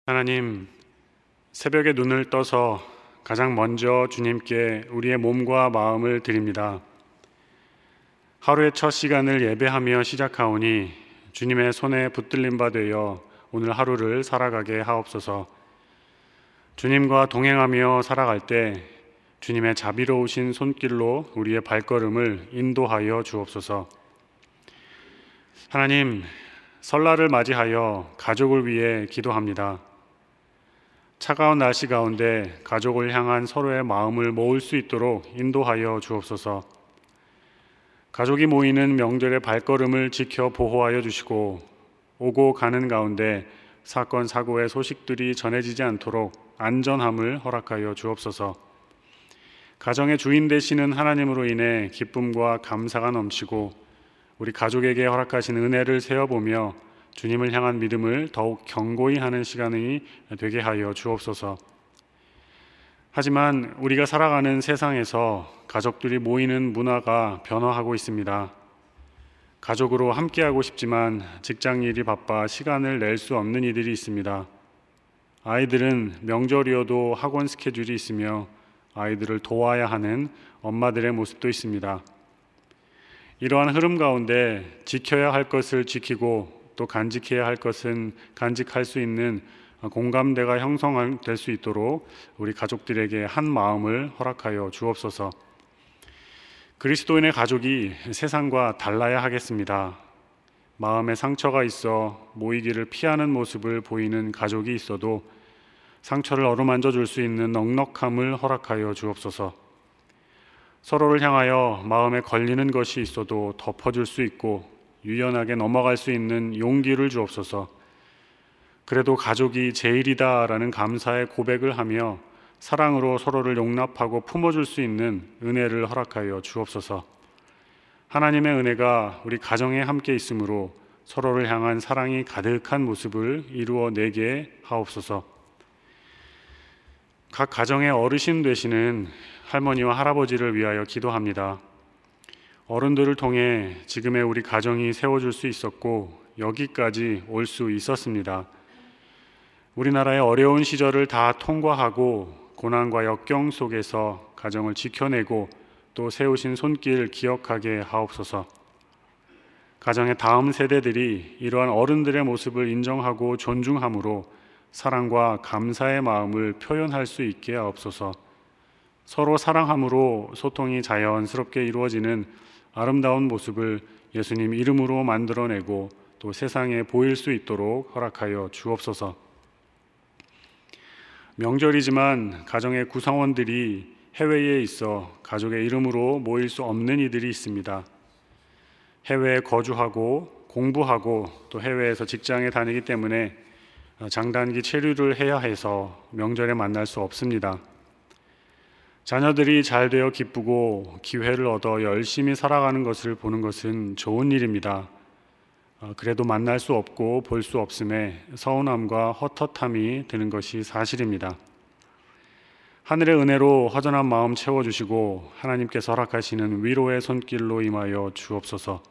하나님, 새벽에 눈을 떠서 가장 먼저 주님께 우리의 몸과 마음을 드립니다. 하루의 첫 시간을 예배하며 시작하오니 주님의 손에 붙들림 바 되어 오늘 하루를 살아가게 하옵소서. 주님과 동행하며 살아갈 때 주님의 자비로우신 손길로 우리의 발걸음을 인도하여 주옵소서. 하나님, 설날을 맞이하여 가족을 위해 기도합니다. 차가운 날씨 가운데 가족을 향한 서로의 마음을 모을 수 있도록 인도하여 주옵소서. 가족이 모이는 명절의 발걸음을 지켜 보호하여 주시고 오고 가는 가운데 사건 사고의 소식들이 전해지지 않도록 안전함을 허락하여 주옵소서. 가정의 주인 되시는 하나님으로 인해 기쁨과 감사가 넘치고 우리 가족에게 허락하신 은혜를 세어보며 주님을 향한 믿음을 더욱 견고히 하는 시간이 되게 하여 주옵소서. 하지만 우리가 살아가는 세상에서 가족들이 모이는 문화가 변화하고 있습니다. 가족으로 함께하고 싶지만 직장 일이 바빠 시간을 낼 수 없는 이들이 있습니다. 아이들은 명절이어도 학원 스케줄이 있으며 아이들을 도와야 하는 엄마들의 모습도 있습니다. 이러한 흐름 가운데 지켜야 할 것을 지키고 또 간직해야 할 것은 간직할 수 있는 공감대가 형성될 수 있도록 우리 가족들에게 한 마음을 허락하여 주옵소서. 그리스도인의 가족이 세상과 달라야 하겠습니다. 마음에 상처가 있어 모이기를 피하는 모습을 보이는 가족이 있어도 상처를 어루만져 줄 수 있는 넉넉함을 허락하여 주옵소서. 서로를 향하여 마음에 걸리는 것이 있어도 덮어줄 수 있고 유연하게 넘어갈 수 있는 용기를 주옵소서. 그래도 가족이 제일이다라는 감사의 고백을 하며 사랑으로 서로를 용납하고 품어줄 수 있는 은혜를 허락하여 주옵소서. 하나님의 은혜가 우리 가정에 함께 있으므로 서로를 향한 사랑이 가득한 모습을 이루어내게 하옵소서. 각 가정의 어르신 되시는 할머니와 할아버지를 위하여 기도합니다. 어른들을 통해 지금의 우리 가정이 세워질 수 있었고 여기까지 올 수 있었습니다. 우리나라의 어려운 시절을 다 통과하고 고난과 역경 속에서 가정을 지켜내고 또 세우신 손길 기억하게 하옵소서. 가정의 다음 세대들이 이러한 어른들의 모습을 인정하고 존중함으로 사랑과 감사의 마음을 표현할 수 있게 하옵소서. 서로 사랑함으로 소통이 자연스럽게 이루어지는 아름다운 모습을 예수님 이름으로 만들어내고 또 세상에 보일 수 있도록 허락하여 주옵소서. 명절이지만 가정의 구성원들이 해외에 있어 가족의 이름으로 모일 수 없는 이들이 있습니다. 해외에 거주하고 공부하고 또 해외에서 직장에 다니기 때문에 장단기 체류를 해야 해서 명절에 만날 수 없습니다. 자녀들이 잘 되어 기쁘고 기회를 얻어 열심히 살아가는 것을 보는 것은 좋은 일입니다. 그래도 만날 수 없고 볼 수 없음에 서운함과 헛헛함이 드는 것이 사실입니다. 하늘의 은혜로 허전한 마음 채워주시고 하나님께서 허락하시는 위로의 손길로 임하여 주옵소서.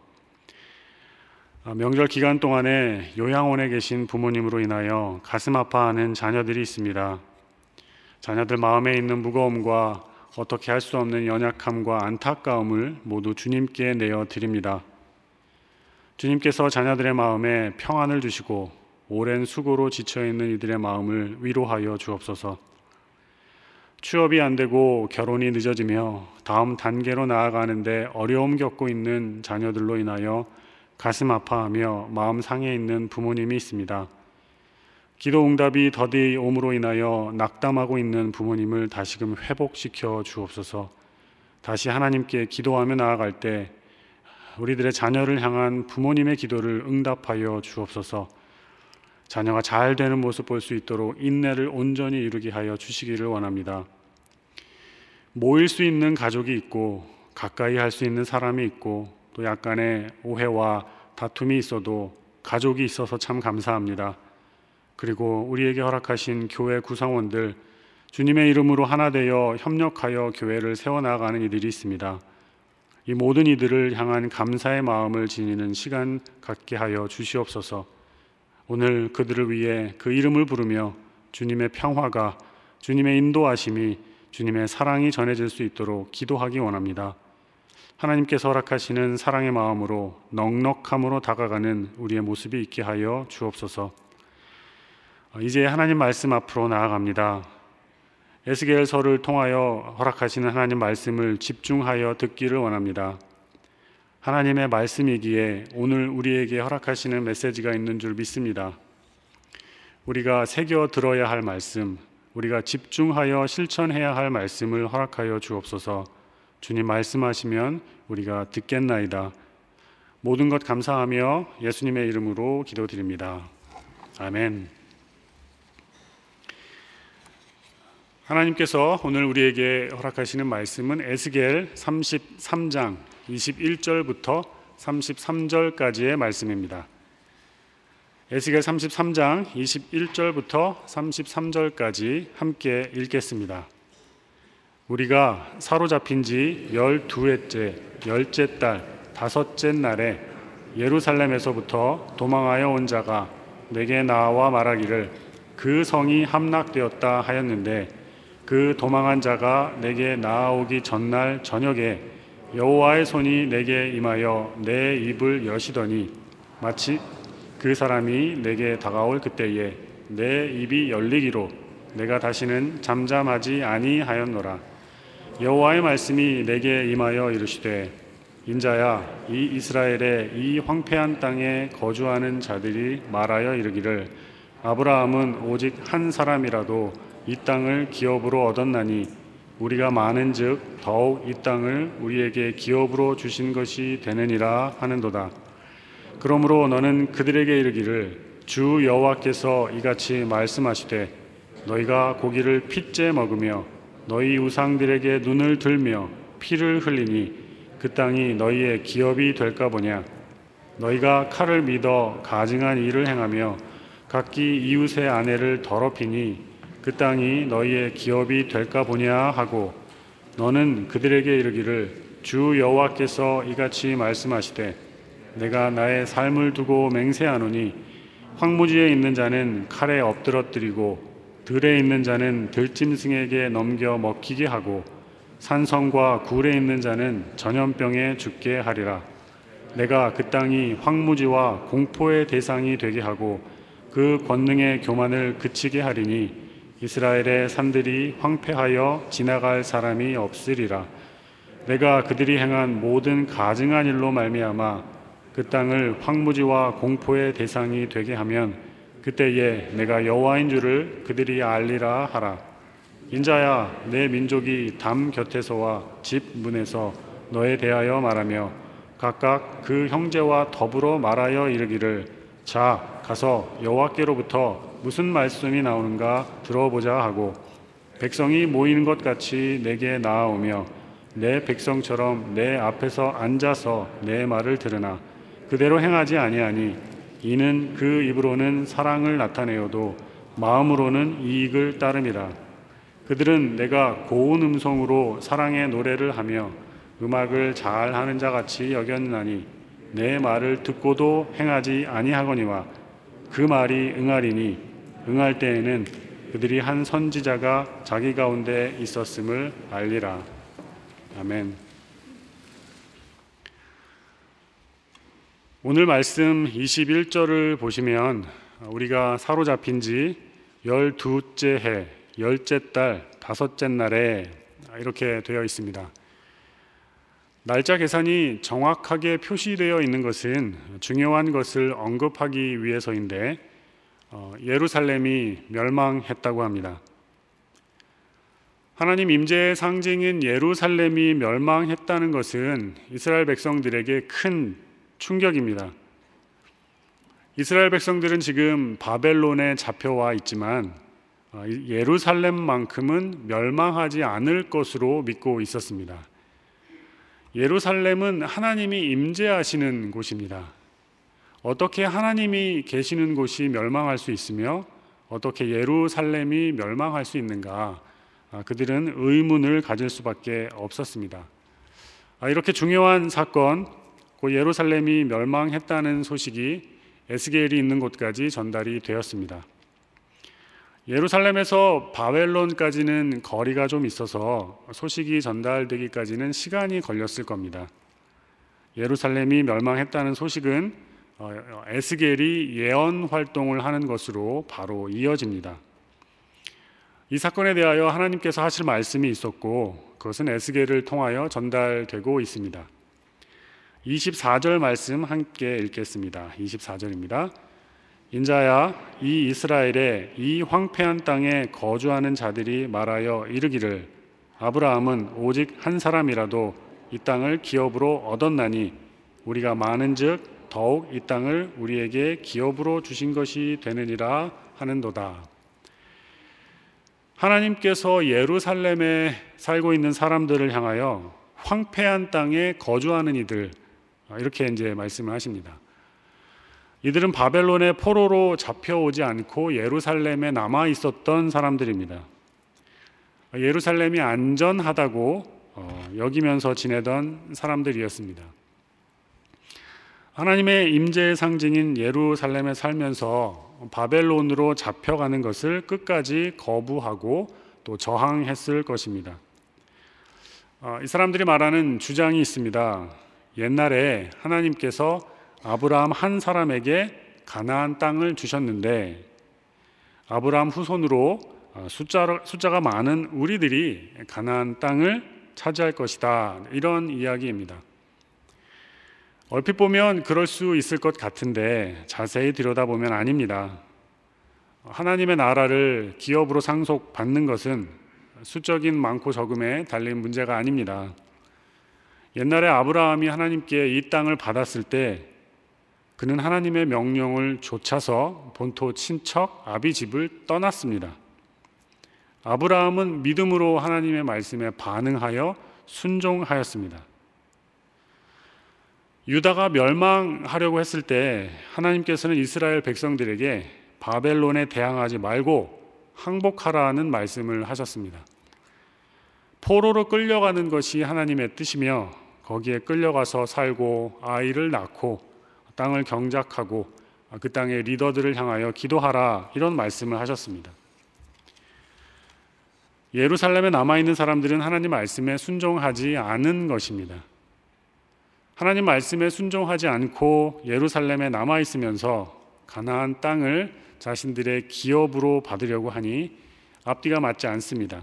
명절 기간 동안에 요양원에 계신 부모님으로 인하여 가슴 아파하는 자녀들이 있습니다. 자녀들 마음에 있는 무거움과 어떻게 할 수 없는 연약함과 안타까움을 모두 주님께 내어 드립니다. 주님께서 자녀들의 마음에 평안을 주시고 오랜 수고로 지쳐있는 이들의 마음을 위로하여 주옵소서. 취업이 안 되고 결혼이 늦어지며 다음 단계로 나아가는데 어려움 겪고 있는 자녀들로 인하여 가슴 아파하며 마음 상해 있는 부모님이 있습니다. 기도 응답이 더디 옴으로 인하여 낙담하고 있는 부모님을 다시금 회복시켜 주옵소서. 다시 하나님께 기도하며 나아갈 때 우리들의 자녀를 향한 부모님의 기도를 응답하여 주옵소서. 자녀가 잘 되는 모습 볼 수 있도록 인내를 온전히 이루게 하여 주시기를 원합니다. 모일 수 있는 가족이 있고 가까이 할 수 있는 사람이 있고 또 약간의 오해와 다툼이 있어도 가족이 있어서 참 감사합니다. 그리고 우리에게 허락하신 교회 구성원들, 주님의 이름으로 하나 되어 협력하여 교회를 세워나가는 이들이 있습니다. 이 모든 이들을 향한 감사의 마음을 지니는 시간 갖게 하여 주시옵소서. 오늘 그들을 위해 그 이름을 부르며 주님의 평화가, 주님의 인도하심이, 주님의 사랑이 전해질 수 있도록 기도하기 원합니다. 하나님께서 허락하시는 사랑의 마음으로 넉넉함으로 다가가는 우리의 모습이 있게 하여 주옵소서. 이제 하나님 말씀 앞으로 나아갑니다. 에스겔서를 통하여 허락하시는 하나님 말씀을 집중하여 듣기를 원합니다. 하나님의 말씀이기에 오늘 우리에게 허락하시는 메시지가 있는 줄 믿습니다. 우리가 새겨 들어야 할 말씀, 우리가 집중하여 실천해야 할 말씀을 허락하여 주옵소서. 주님 말씀하시면 우리가 듣겠나이다. 모든 것 감사하며 예수님의 이름으로 기도드립니다. 아멘. 하나님께서 오늘 우리에게 허락하시는 말씀은 에스겔 33장 21절부터 33절까지의 말씀입니다. 에스겔 33장 21절부터 33절까지 함께 읽겠습니다. 우리가 사로잡힌 지 12회째, 10째 달, 5째 날에 예루살렘에서부터 도망하여 온 자가 내게 나와 말하기를 그 성이 함락되었다 하였는데 그 도망한 자가 내게 나아오기 전날 저녁에 여호와의 손이 내게 임하여 내 입을 여시더니 마치 그 사람이 내게 다가올 그때에 내 입이 열리기로 내가 다시는 잠잠하지 아니하였노라. 여호와의 말씀이 내게 임하여 이르시되 인자야, 이 이스라엘의 이 황폐한 땅에 거주하는 자들이 말하여 이르기를 아브라함은 오직 한 사람이라도 이 땅을 기업으로 얻었나니 우리가 많은즉 더욱 이 땅을 우리에게 기업으로 주신 것이 되느니라 하는도다. 그러므로 너는 그들에게 이르기를 주 여호와께서 이같이 말씀하시되 너희가 고기를 핏째 먹으며 너희 우상들에게 눈을 들며 피를 흘리니 그 땅이 너희의 기업이 될까 보냐. 너희가 칼을 믿어 가증한 일을 행하며 각기 이웃의 아내를 더럽히니 그 땅이 너희의 기업이 될까 보냐 하고 너는 그들에게 이르기를 주 여호와께서 이같이 말씀하시되 내가 나의 삶을 두고 맹세하노니 황무지에 있는 자는 칼에 엎드러뜨리고 들에 있는 자는 들짐승에게 넘겨 먹히게 하고 산성과 굴에 있는 자는 전염병에 죽게 하리라. 내가 그 땅이 황무지와 공포의 대상이 되게 하고 그 권능의 교만을 그치게 하리니 이스라엘의 산들이 황폐하여 지나갈 사람이 없으리라. 내가 그들이 행한 모든 가증한 일로 말미암아 그 땅을 황무지와 공포의 대상이 되게 하면 그때에 내가 여호와인 줄을 그들이 알리라 하라. 인자야, 내 민족이 담 곁에서와 집 문에서 너에 대하여 말하며 각각 그 형제와 더불어 말하여 이르기를 자, 가서 여호와께로부터 무슨 말씀이 나오는가 들어보자 하고 백성이 모이는 것 같이 내게 나아오며 내 백성처럼 내 앞에서 앉아서 내 말을 들으나 그대로 행하지 아니하니 이는 그 입으로는 사랑을 나타내어도 마음으로는 이익을 따름이라. 그들은 내가 고운 음성으로 사랑의 노래를 하며 음악을 잘 하는 자 같이 여겼나니 내 말을 듣고도 행하지 아니하거니와 그 말이 응하리니 응할 때에는 그들이 한 선지자가 자기 가운데 있었음을 알리라. 아멘. 오늘 말씀 21절을 보시면 우리가 사로잡힌 지 12째 해, 10째 달, 5째 날에 이렇게 되어 있습니다. 날짜 계산이 정확하게 표시되어 있는 것은 중요한 것을 언급하기 위해서인데 예루살렘이 멸망했다고 합니다. 하나님 임재의 상징인 예루살렘이 멸망했다는 것은 이스라엘 백성들에게 큰 충격입니다. 이스라엘 백성들은 지금 바벨론에 잡혀와 있지만 예루살렘만큼은 멸망하지 않을 것으로 믿고 있었습니다. 예루살렘은 하나님이 임재하시는 곳입니다. 어떻게 하나님이 계시는 곳이 멸망할 수 있으며 어떻게 예루살렘이 멸망할 수 있는가? 그들은 의문을 가질 수밖에 없었습니다. 이렇게 중요한 사건, 그 예루살렘이 멸망했다는 소식이 에스겔이 있는 곳까지 전달이 되었습니다. 예루살렘에서 바벨론까지는 거리가 좀 있어서 소식이 전달되기까지는 시간이 걸렸을 겁니다. 예루살렘이 멸망했다는 소식은 에스겔이 예언 활동을 하는 것으로 바로 이어집니다. 이 사건에 대하여 하나님께서 하실 말씀이 있었고 그것은 에스겔을 통하여 전달되고 있습니다. 24절 말씀 함께 읽겠습니다. 24절입니다. 인자야, 이 이스라엘의 이 황폐한 땅에 거주하는 자들이 말하여 이르기를 아브라함은 오직 한 사람이라도 이 땅을 기업으로 얻었나니 우리가 많은즉 더욱 이 땅을 우리에게 기업으로 주신 것이 되느니라 하는도다. 하나님께서 예루살렘에 살고 있는 사람들을 향하여 황폐한 땅에 거주하는 이들, 이렇게 이제 말씀을 하십니다. 이들은 바벨론의 포로로 잡혀오지 않고 예루살렘에 남아 있었던 사람들입니다. 예루살렘이 안전하다고 여기면서 지내던 사람들이었습니다. 하나님의 임재의 상징인 예루살렘에 살면서 바벨론으로 잡혀가는 것을 끝까지 거부하고 또 저항했을 것입니다. 이 사람들이 말하는 주장이 있습니다. 옛날에 하나님께서 아브라함 한 사람에게 가나안 땅을 주셨는데 아브라함 후손으로 숫자가 많은 우리들이 가나안 땅을 차지할 것이다. 이런 이야기입니다. 얼핏 보면 그럴 수 있을 것 같은데 자세히 들여다보면 아닙니다. 하나님의 나라를 기업으로 상속받는 것은 수적인 많고 적음에 달린 문제가 아닙니다. 옛날에 아브라함이 하나님께 이 땅을 받았을 때 그는 하나님의 명령을 좇아서 본토 친척 아비 집을 떠났습니다. 아브라함은 믿음으로 하나님의 말씀에 반응하여 순종하였습니다. 유다가 멸망하려고 했을 때 하나님께서는 이스라엘 백성들에게 바벨론에 대항하지 말고 항복하라는 말씀을 하셨습니다. 포로로 끌려가는 것이 하나님의 뜻이며 거기에 끌려가서 살고 아이를 낳고 땅을 경작하고 그 땅의 리더들을 향하여 기도하라, 이런 말씀을 하셨습니다. 예루살렘에 남아있는 사람들은 하나님 말씀에 순종하지 않은 것입니다. 하나님 말씀에 순종하지 않고 예루살렘에 남아있으면서 가나안 땅을 자신들의 기업으로 받으려고 하니 앞뒤가 맞지 않습니다.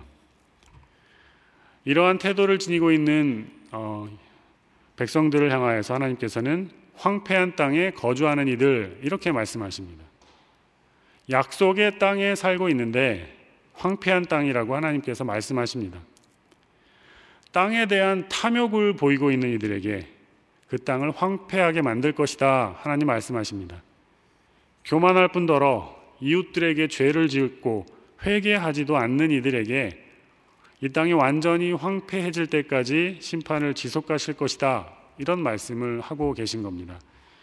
이러한 태도를 지니고 있는 백성들을 향하여서 하나님께서는 황폐한 땅에 거주하는 이들, 이렇게 말씀하십니다. 약속의 땅에 살고 있는데 황폐한 땅이라고 하나님께서 말씀하십니다. 땅에 대한 탐욕을 보이고 있는 이들에게 그 땅을 황폐하게 만들 것이다, 하나님 말씀하십니다. 교만할 뿐더러 이웃들에게 죄를 짓고 회개하지도 않는 이들에게 이 땅이 완전히 황폐해질 때까지 심판을 지속하실 것이다, 이런 말씀을 하고 계신 겁니다.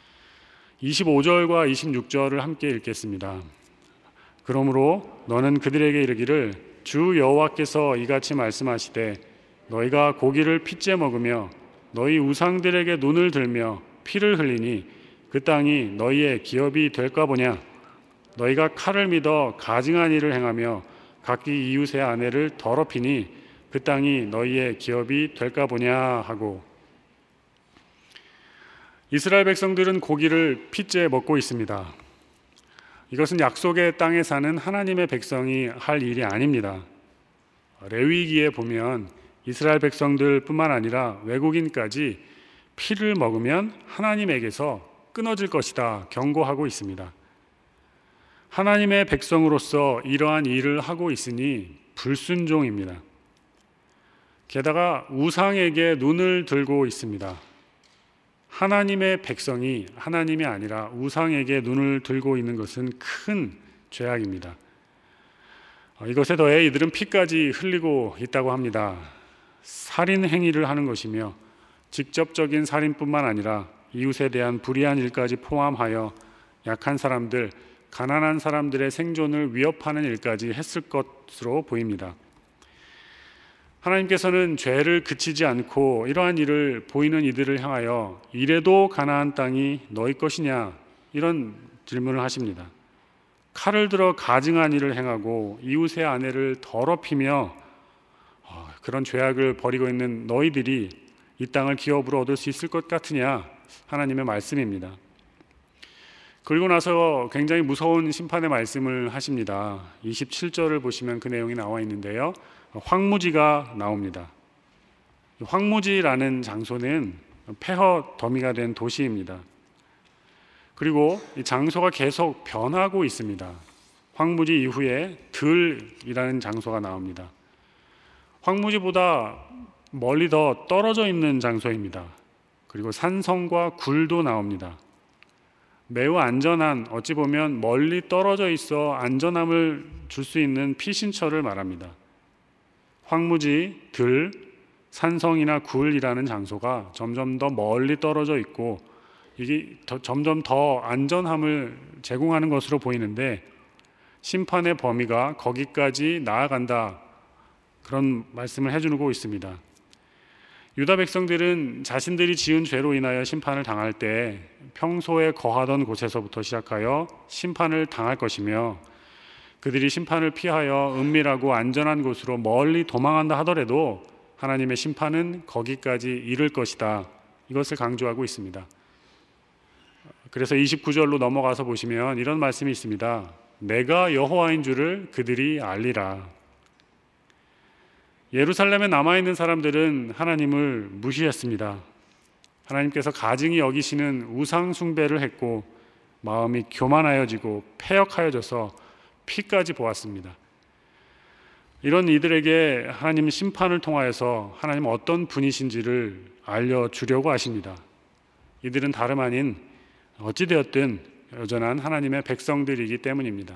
25절과 26절을 함께 읽겠습니다. 그러므로 너는 그들에게 이르기를 주 여호와께서 이같이 말씀하시되 너희가 고기를 핏째 먹으며 너희 우상들에게 눈을 들며 피를 흘리니 그 땅이 너희의 기업이 될까 보냐. 너희가 칼을 믿어 가증한 일을 행하며 각기 이웃의 아내를 더럽히니 그 땅이 너희의 기업이 될까 보냐 하고, 이스라엘 백성들은 고기를 핏째 먹고 있습니다. 이것은 약속의 땅에 사는 하나님의 백성이 할 일이 아닙니다. 레위기에 보면 이스라엘 백성들뿐만 아니라 외국인까지 피를 먹으면 하나님에게서 끊어질 것이다 경고하고 있습니다. 하나님의 백성으로서 이러한 일을 하고 있으니 불순종입니다. 게다가 우상에게 눈을 들고 있습니다. 하나님의 백성이 하나님이 아니라 우상에게 눈을 들고 있는 것은 큰 죄악입니다. 이것에 더해 이들은 피까지 흘리고 있다고 합니다. 살인 행위를 하는 것이며 직접적인 살인뿐만 아니라 이웃에 대한 불의한 일까지 포함하여 약한 사람들, 가난한 사람들의 생존을 위협하는 일까지 했을 것으로 보입니다. 하나님께서는 죄를 그치지 않고 이러한 일을 보이는 이들을 향하여 이래도 가나안 땅이 너희 것이냐, 이런 질문을 하십니다. 칼을 들어 가증한 일을 행하고 이웃의 아내를 더럽히며 그런 죄악을 벌이고 있는 너희들이 이 땅을 기업으로 얻을 수 있을 것 같으냐? 하나님의 말씀입니다. 그리고 나서 굉장히 무서운 심판의 말씀을 하십니다. 27절을 보시면 그 내용이 나와 있는데요. 황무지가 나옵니다. 황무지라는 장소는 폐허 더미가 된 도시입니다. 그리고 이 장소가 계속 변하고 있습니다. 황무지 이후에 들이라는 장소가 나옵니다. 황무지보다 멀리 더 떨어져 있는 장소입니다. 그리고 산성과 굴도 나옵니다. 매우 안전한, 어찌 보면 멀리 떨어져 있어 안전함을 줄 수 있는 피신처를 말합니다. 황무지, 들, 산성이나 굴이라는 장소가 점점 더 멀리 떨어져 있고 이게 점점 더 안전함을 제공하는 것으로 보이는데 심판의 범위가 거기까지 나아간다, 그런 말씀을 해주고 있습니다. 유다 백성들은 자신들이 지은 죄로 인하여 심판을 당할 때 평소에 거하던 곳에서부터 시작하여 심판을 당할 것이며, 그들이 심판을 피하여 은밀하고 안전한 곳으로 멀리 도망한다 하더라도 하나님의 심판은 거기까지 이를 것이다, 이것을 강조하고 있습니다. 그래서 29절로 넘어가서 보시면 이런 말씀이 있습니다. 내가 여호와인 줄을 그들이 알리라. 예루살렘에 남아있는 사람들은 하나님을 무시했습니다. 하나님께서 가증히 여기시는 우상 숭배를 했고 마음이 교만하여지고 패역하여져서 피까지 보았습니다. 이런 이들에게 하나님 심판을 통하여서 하나님 어떤 분이신지를 알려주려고 하십니다. 이들은 다름 아닌 어찌되었든 여전한 하나님의 백성들이기 때문입니다.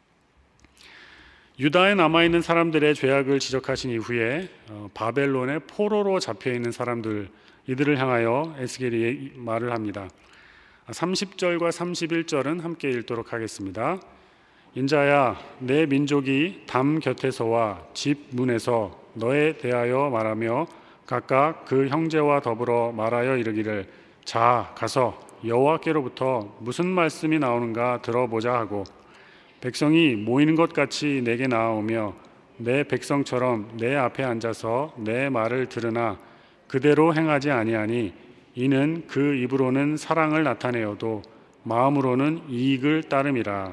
유다에 남아있는 사람들의 죄악을 지적하신 이후에 바벨론의 포로로 잡혀있는 사람들, 이들을 향하여 에스겔이 말을 합니다. 30절과 31절은 함께 읽도록 하겠습니다. 인자야, 내 민족이 담 곁에서와 집 문에서 너에 대하여 말하며 각각 그 형제와 더불어 말하여 이르기를 자, 가서 여호와께로부터 무슨 말씀이 나오는가 들어보자 하고 백성이 모이는 것 같이 내게 나아오며 내 백성처럼 내 앞에 앉아서 내 말을 들으나 그대로 행하지 아니하니 이는 그 입으로는 사랑을 나타내어도 마음으로는 이익을 따름이라.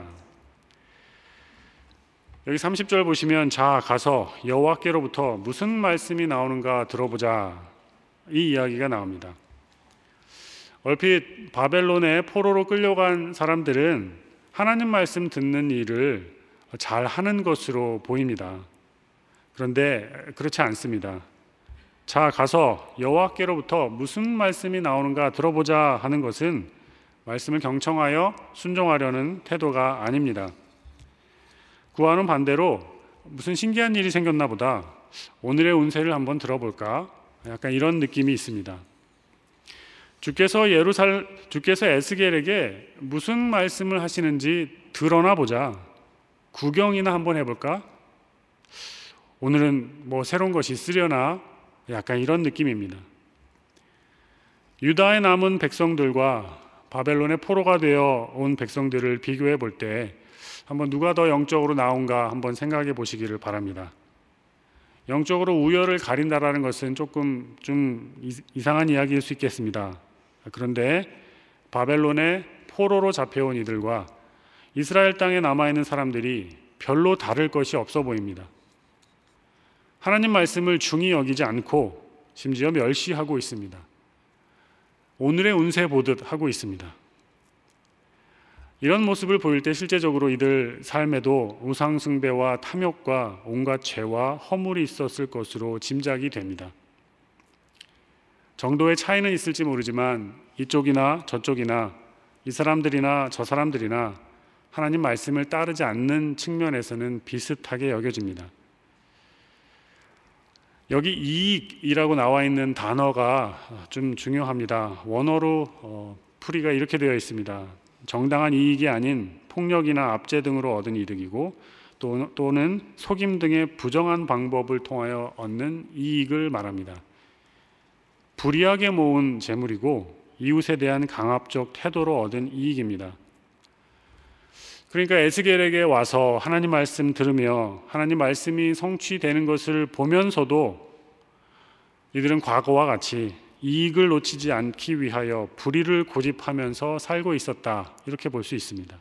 여기 30절 보시면 자, 가서 여호와께로부터 무슨 말씀이 나오는가 들어보자, 이 이야기가 나옵니다. 얼핏 바벨론에 포로로 끌려간 사람들은 하나님 말씀 듣는 일을 잘 하는 것으로 보입니다. 그런데 그렇지 않습니다. 자, 가서 여호와께로부터 무슨 말씀이 나오는가 들어보자 하는 것은 말씀을 경청하여 순종하려는 태도가 아닙니다. 그와는 반대로 무슨 신기한 일이 생겼나 보다, 오늘의 운세를 한번 들어볼까, 약간 이런 느낌이 있습니다. 주께서 에스겔에게 무슨 말씀을 하시는지 드러나 보자, 구경이나 한번 해볼까, 오늘은 뭐 새로운 것이 있으려나, 약간 이런 느낌입니다. 유다에 남은 백성들과 바벨론의 포로가 되어 온 백성들을 비교해 볼 때 한번 누가 더 영적으로 나은가 한번 생각해 보시기를 바랍니다. 영적으로 우열을 가린다라는 것은 조금 좀 이상한 이야기일 수 있겠습니다. 그런데 바벨론의 포로로 잡혀온 이들과 이스라엘 땅에 남아있는 사람들이 별로 다를 것이 없어 보입니다. 하나님 말씀을 중히 여기지 않고 심지어 멸시하고 있습니다. 오늘의 운세 보듯 하고 있습니다. 이런 모습을 보일 때 실제적으로 이들 삶에도 우상 숭배와 탐욕과 온갖 죄와 허물이 있었을 것으로 짐작이 됩니다. 정도의 차이는 있을지 모르지만 이쪽이나 저쪽이나 이 사람들이나 저 사람들이나 하나님 말씀을 따르지 않는 측면에서는 비슷하게 여겨집니다. 여기 이익이라고 나와 있는 단어가 좀 중요합니다. 원어로 풀이가 이렇게 되어 있습니다. 정당한 이익이 아닌 폭력이나 압제 등으로 얻은 이득이고 또는 속임 등의 부정한 방법을 통하여 얻는 이익을 말합니다. 불이하게 모은 재물이고 이웃에 대한 강압적 태도로 얻은 이익입니다. 그러니까 에스겔에게 와서 하나님 말씀 들으며 하나님 말씀이 성취되는 것을 보면서도 이들은 과거와 같이 이익을 놓치지 않기 위하여 불의를 고집하면서 살고 있었다, 이렇게 볼 수 있습니다.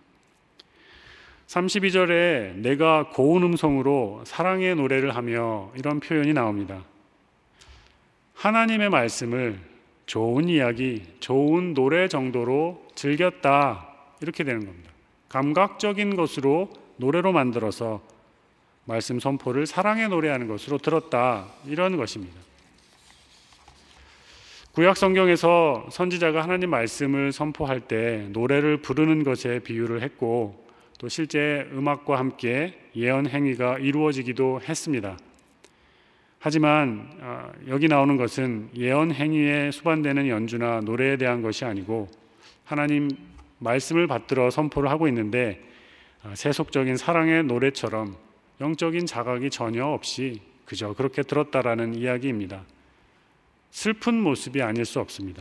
32절에 내가 고운 음성으로 사랑의 노래를 하며, 이런 표현이 나옵니다. 하나님의 말씀을 좋은 이야기, 좋은 노래 정도로 즐겼다, 이렇게 되는 겁니다. 감각적인 것으로 노래로 만들어서 말씀 선포를 사랑의 노래하는 것으로 들었다, 이런 것입니다. 구약 성경에서 선지자가 하나님 말씀을 선포할 때 노래를 부르는 것에 비유를 했고, 또 실제 음악과 함께 예언 행위가 이루어지기도 했습니다. 하지만 여기 나오는 것은 예언 행위에 수반되는 연주나 노래에 대한 것이 아니고 하나님 말씀을 받들어 선포를 하고 있는데, 세속적인 사랑의 노래처럼 영적인 자각이 전혀 없이 그저 그렇게 들었다라는 이야기입니다. 슬픈 모습이 아닐 수 없습니다.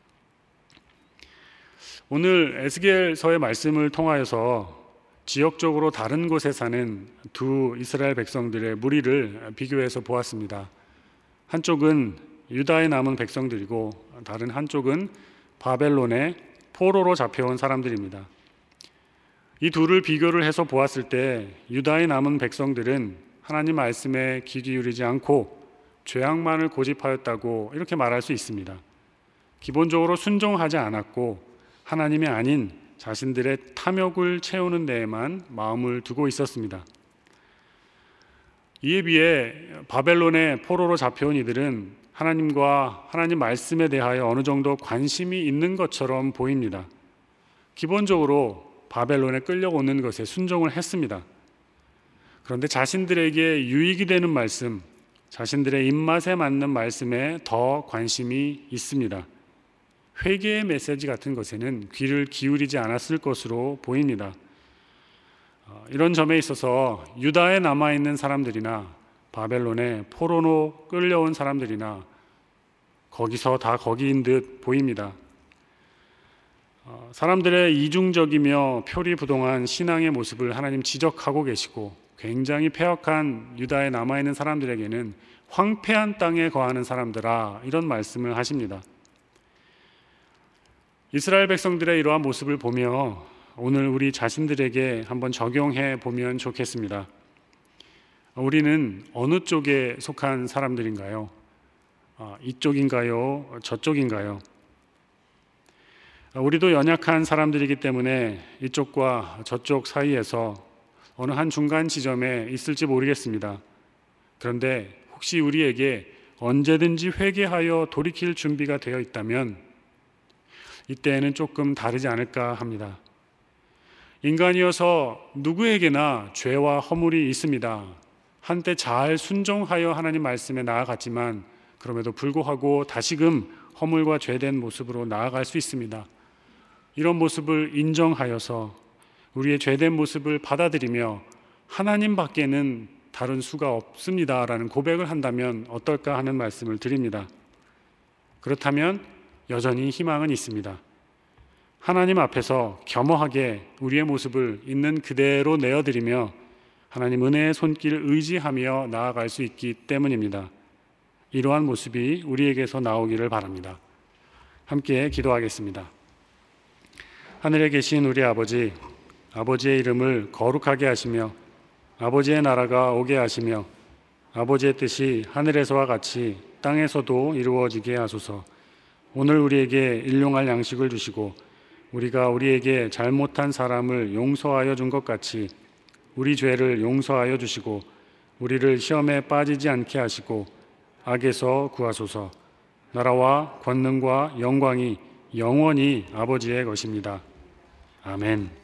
오늘 에스겔서의 말씀을 통하여서 지역적으로 다른 곳에 사는 두 이스라엘 백성들의 무리를 비교해서 보았습니다. 한쪽은 유다에 남은 백성들이고 다른 한쪽은 바벨론의 포로로 잡혀온 사람들입니다. 이 둘을 비교를 해서 보았을 때 유다에 남은 백성들은 하나님 말씀에 귀 기울이지 않고 죄악만을 고집하였다고 이렇게 말할 수 있습니다. 기본적으로 순종하지 않았고 하나님이 아닌 자신들의 탐욕을 채우는 데에만 마음을 두고 있었습니다. 이에 비해 바벨론의 포로로 잡혀온 이들은 하나님과 하나님 말씀에 대하여 어느 정도 관심이 있는 것처럼 보입니다. 기본적으로 바벨론에 끌려오는 것에 순종을 했습니다. 그런데 자신들에게 유익이 되는 말씀, 자신들의 입맛에 맞는 말씀에 더 관심이 있습니다. 회개의 메시지 같은 것에는 귀를 기울이지 않았을 것으로 보입니다. 이런 점에 있어서 유다에 남아있는 사람들이나 바벨론에 포로로 끌려온 사람들이나 거기서 다 거기인 듯 보입니다. 사람들의 이중적이며 표리부동한 신앙의 모습을 하나님 지적하고 계시고, 굉장히 패역한 유다에 남아있는 사람들에게는 황폐한 땅에 거하는 사람들아, 이런 말씀을 하십니다. 이스라엘 백성들의 이러한 모습을 보며 오늘 우리 자신들에게 한번 적용해 보면 좋겠습니다. 우리는 어느 쪽에 속한 사람들인가요? 이쪽인가요? 저쪽인가요? 우리도 연약한 사람들이기 때문에 이쪽과 저쪽 사이에서 어느 한 중간 지점에 있을지 모르겠습니다. 그런데 혹시 우리에게 언제든지 회개하여 돌이킬 준비가 되어 있다면 이때에는 조금 다르지 않을까 합니다. 인간이어서 누구에게나 죄와 허물이 있습니다. 한때 잘 순종하여 하나님 말씀에 나아갔지만 그럼에도 불구하고 다시금 허물과 죄된 모습으로 나아갈 수 있습니다. 이런 모습을 인정하여서 우리의 죄된 모습을 받아들이며 하나님 밖에는 다른 수가 없습니다라는 고백을 한다면 어떨까 하는 말씀을 드립니다. 그렇다면 여전히 희망은 있습니다. 하나님 앞에서 겸허하게 우리의 모습을 있는 그대로 내어드리며 하나님 은혜의 손길을 의지하며 나아갈 수 있기 때문입니다. 이러한 모습이 우리에게서 나오기를 바랍니다. 함께 기도하겠습니다. 하늘에 계신 우리 아버지, 아버지의 이름을 거룩하게 하시며 아버지의 나라가 오게 하시며 아버지의 뜻이 하늘에서와 같이 땅에서도 이루어지게 하소서. 오늘 우리에게 일용할 양식을 주시고 우리가 우리에게 잘못한 사람을 용서하여 준 것 같이 우리 죄를 용서하여 주시고 우리를 시험에 빠지지 않게 하시고 악에서 구하소서. 나라와 권능과 영광이 영원히 아버지의 것입니다. 아멘.